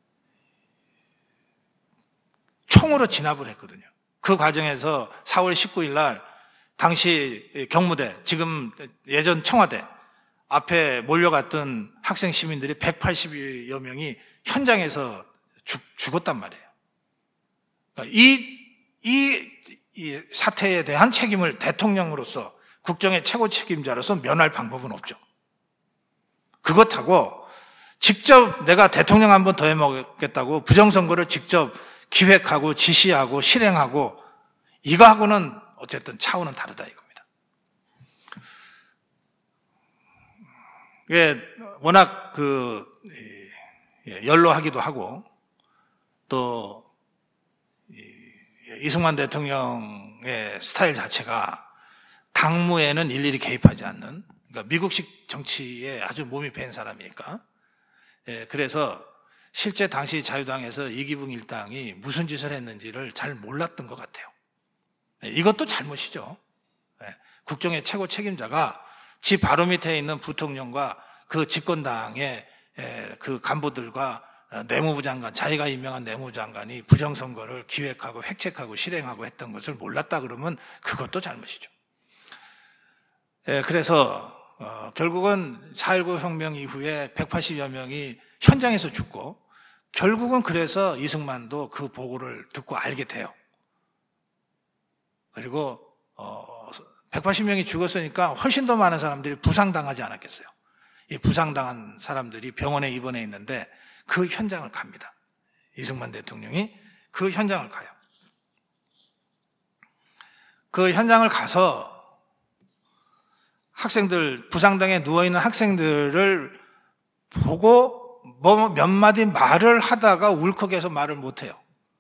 총으로 진압을 했거든요. 그 과정에서 4월 19일 날 당시 경무대, 지금 예전 청와대 앞에 몰려갔던 학생 시민들이 180여 명이 현장에서 죽었단 말이에요. 그러니까 이 사태에 대한 책임을 대통령으로서, 국정의 최고 책임자로서 면할 방법은 없죠. 그것하고 직접 내가 대통령 한 번 더 해먹겠다고 부정선거를 직접 기획하고 지시하고 실행하고, 이거하고는 어쨌든 차원은 다르다 이겁니다. 이게 워낙 연로하기도 하고, 또 이승만 대통령의 스타일 자체가 당무에는 일일이 개입하지 않는, 그러니까 미국식 정치에 아주 몸이 밴 사람이니까. 그래서 실제 당시 자유당에서 이기붕 일당이 무슨 짓을 했는지를 잘 몰랐던 것 같아요. 이것도 잘못이죠. 국정의 최고 책임자가 지 바로 밑에 있는 부통령과 그 집권당의 그 간부들과 내무부 장관, 자기가 임명한 내무부 장관이 부정선거를 기획하고 획책하고 실행하고 했던 것을 몰랐다 그러면 그것도 잘못이죠. 그래서 결국은 4.19 혁명 이후에 180여 명이 현장에서 죽고, 결국은 그래서 이승만도 그 보고를 듣고 알게 돼요. 그리고 180명이 죽었으니까 훨씬 더 많은 사람들이 부상당하지 않았겠어요. 이 부상당한 사람들이 병원에 입원해 있는데 그 현장을 갑니다. 이승만 대통령이 그 현장을 가요. 그 현장을 가서 학생들, 부상당에 누워있는 학생들을 보고 몇 마디 말을 하다가 울컥해서 말을 못해요.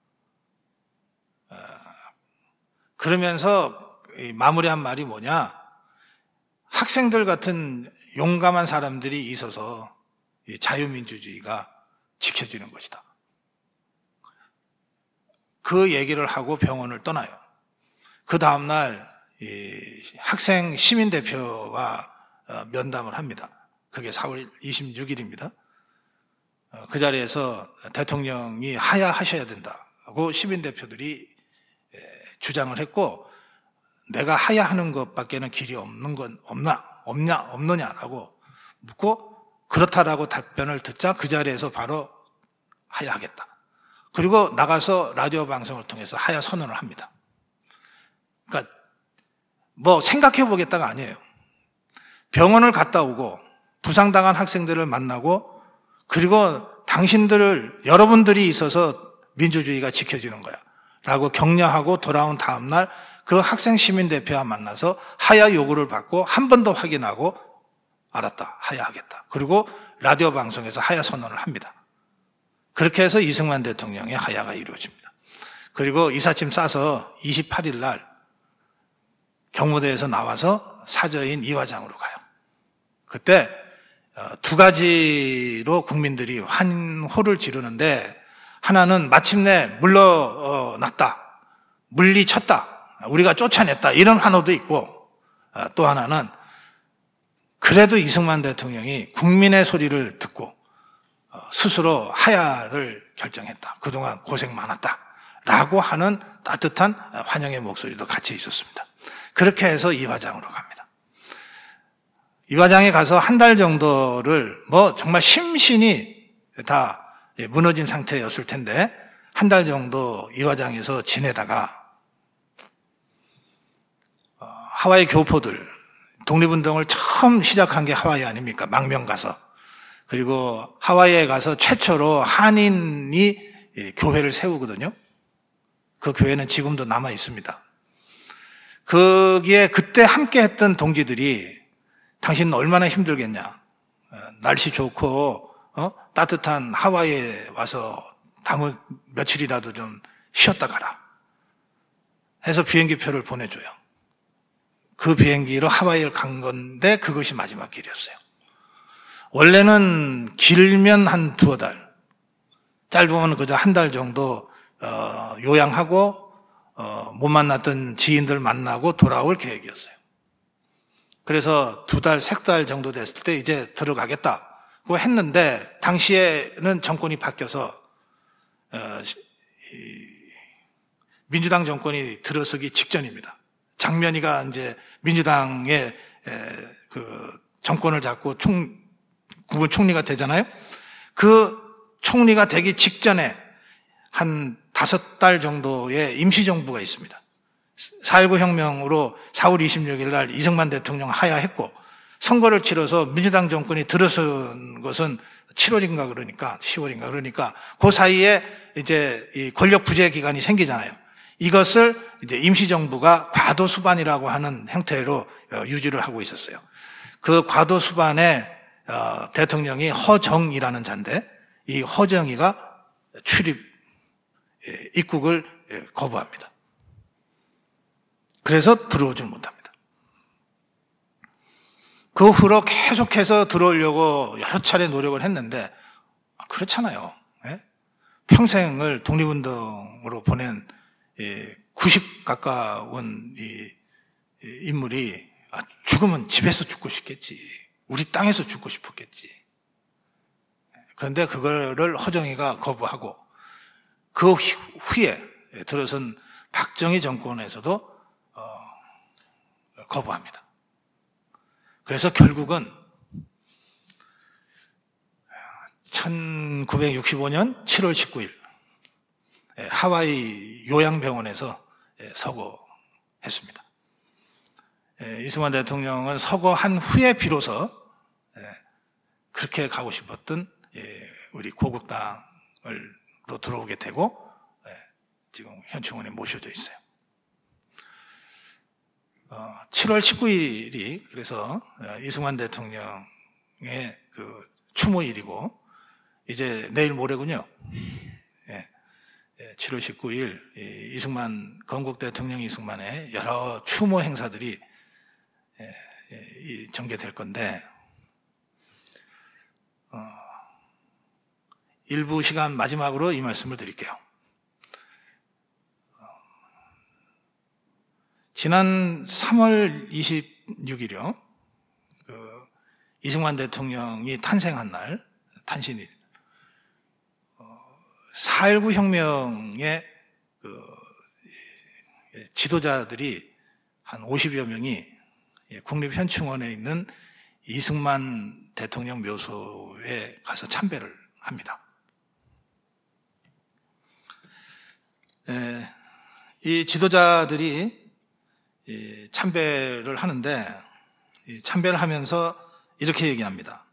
그러면서 마무리한 말이 뭐냐? 학생들 같은 용감한 사람들이 있어서 자유민주주의가 지켜지는 것이다. 그 얘기를 하고 병원을 떠나요. 그 다음날 학생 시민대표와 면담을 합니다. 그게 4월 26일입니다. 그 자리에서 대통령이 하야하셔야 된다고 시민대표들이 주장을 했고, 내가 하야하는 것밖에는 길이 없느냐라고 묻고, 그렇다라고 답변을 듣자 그 자리에서 바로 하야하겠다. 그리고 나가서 라디오 방송을 통해서 하야 선언을 합니다. 그러니까 뭐 생각해 보겠다가 아니에요. 병원을 갔다 오고 부상당한 학생들을 만나고, 그리고 여러분들이 있어서 민주주의가 지켜지는 거야 라고 격려하고 돌아온 다음날 그 학생 시민대표와 만나서 하야 요구를 받고 한 번 더 확인하고, 알았다, 하야하겠다. 그리고 라디오 방송에서 하야 선언을 합니다. 그렇게 해서 이승만 대통령의 하야가 이루어집니다. 그리고 이삿짐 싸서 28일 날 경무대에서 나와서 사저인 이화장으로 가요. 그때 두 가지로 국민들이 환호를 지르는데, 하나는 마침내 물러났다, 물리쳤다, 우리가 쫓아냈다, 이런 환호도 있고, 또 하나는 그래도 이승만 대통령이 국민의 소리를 듣고 스스로 하야를 결정했다, 그동안 고생 많았다 라고 하는 따뜻한 환영의 목소리도 같이 있었습니다. 그렇게 해서 이화장으로 갑니다. 이화장에 가서 한 달 정도를 정말 심신이 다 무너진 상태였을 텐데, 한 달 정도 이화장에서 지내다가 하와이 교포들, 독립운동을 처음 시작한 게 하와이 아닙니까? 망명 가서. 그리고 하와이에 가서 최초로 한인이 교회를 세우거든요. 그 교회는 지금도 남아 있습니다. 거기에 그때 함께 했던 동지들이, 당신은 얼마나 힘들겠냐, 날씨 좋고 따뜻한 하와이에 와서 며칠이라도 좀 쉬었다 가라 해서 비행기표를 보내줘요. 그 비행기로 하와이를 간 건데 그것이 마지막 길이었어요. 원래는 길면 한 두어 달, 짧으면 그저 한 달 정도 요양하고 못 만났던 지인들 만나고 돌아올 계획이었어요. 그래서 두 달, 세 달 정도 됐을 때 이제 들어가겠다고 했는데, 당시에는 정권이 바뀌어서 민주당 정권이 들어서기 직전입니다. 장면이가 이제 민주당의 그 정권을 잡고 국무 총리가 되잖아요. 그 총리가 되기 직전에 한 5달 정도의 임시정부가 있습니다. 4.19 혁명으로 4월 26일 날 이승만 대통령 하야했고, 선거를 치러서 민주당 정권이 들어선 것은 7월인가 그러니까 10월인가 그러니까 그 사이에 이제 이 권력 부재 기간이 생기잖아요. 이것을 이제 임시정부가 과도수반이라고 하는 형태로 유지를 하고 있었어요. 그 과도수반에 대통령이 허정이라는 자인데, 이 허정이가 입국을 거부합니다. 그래서 들어오질 못합니다. 그 후로 계속해서 들어오려고 여러 차례 노력을 했는데, 그렇잖아요. 평생을 독립운동으로 보낸 90 가까운 이 인물이 죽으면 집에서 죽고 싶겠지, 우리 땅에서 죽고 싶었겠지. 그런데 그거를 허정이가 거부하고, 그 후에 들어선 박정희 정권에서도 거부합니다. 그래서 결국은 1965년 7월 19일 하와이 요양병원에서 서거했습니다. 이승만 대통령은 서거한 후에 비로소 그렇게 가고 싶었던 우리 고국당으로 들어오게 되고, 지금 현충원에 모셔져 있어요. 7월 19일이 그래서 이승만 대통령의 그 추모일이고, 이제 내일 모레군요. 7월 19일 이승만, 건국 대통령 이승만의 여러 추모 행사들이 전개될 건데, 일부 시간 마지막으로 이 말씀을 드릴게요. 지난 3월 26일이요. 이승만 대통령이 탄생한 날, 탄신일. 4.19 혁명의 지도자들이 한 50여 명이 국립현충원에 있는 이승만 대통령 묘소에 가서 참배를 합니다. 이 지도자들이 참배를 하는데, 참배를 하면서 이렇게 얘기합니다.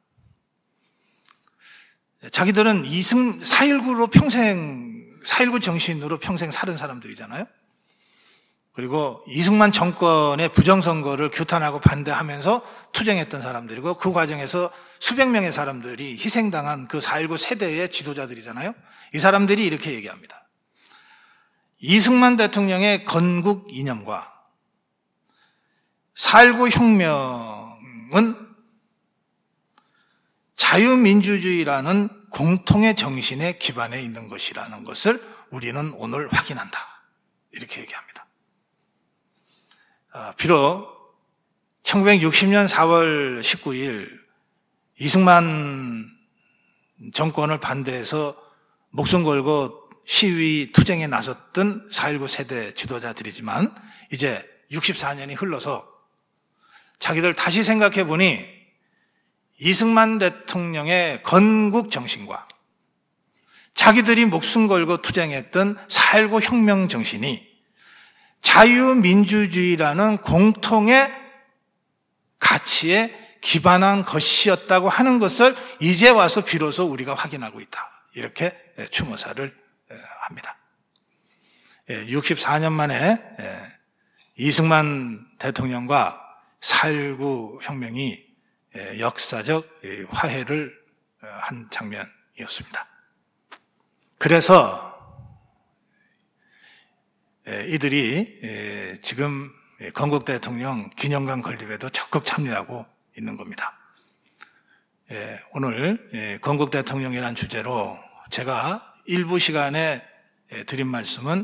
자기들은 4.19로 4.19 정신으로 평생 살은 사람들이잖아요. 그리고 이승만 정권의 부정선거를 규탄하고 반대하면서 투쟁했던 사람들이고, 그 과정에서 수백 명의 사람들이 희생당한 그 4.19 세대의 지도자들이잖아요. 이 사람들이 이렇게 얘기합니다. 이승만 대통령의 건국 이념과 4.19 혁명은 자유민주주의라는 공통의 정신에 기반해 있는 것이라는 것을 우리는 오늘 확인한다. 이렇게 얘기합니다. 비록 1960년 4월 19일 이승만 정권을 반대해서 목숨 걸고 시위 투쟁에 나섰던 4.19 세대 지도자들이지만, 이제 64년이 흘러서 자기들 다시 생각해 보니 이승만 대통령의 건국 정신과 자기들이 목숨 걸고 투쟁했던 4.19 혁명 정신이 자유민주주의라는 공통의 가치에 기반한 것이었다고 하는 것을 이제 와서 비로소 우리가 확인하고 있다. 이렇게 추모사를 합니다. 64년 만에 이승만 대통령과 4.19 혁명이 역사적 화해를 한 장면이었습니다. 그래서 이들이 지금 건국 대통령 기념관 건립에도 적극 참여하고 있는 겁니다. 오늘 건국 대통령이라는 주제로 제가 일부 시간에 드린 말씀은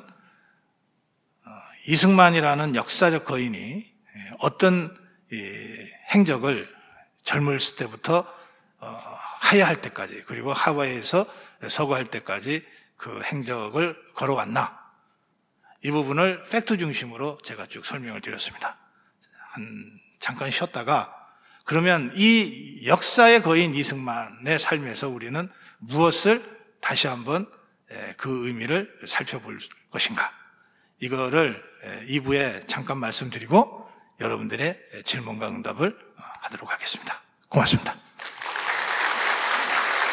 이승만이라는 역사적 거인이 어떤 행적을 젊었을 때부터 하야할 때까지, 그리고 하와이에서 서거할 때까지 그 행적을 걸어왔나, 이 부분을 팩트 중심으로 제가 쭉 설명을 드렸습니다. 잠깐 쉬었다가, 그러면 이 역사의 거인 이승만의 삶에서 우리는 무엇을 다시 한번 그 의미를 살펴볼 것인가, 이거를 2부에 잠깐 말씀드리고 여러분들의 질문과 응답을 하도록 하겠습니다. 고맙습니다.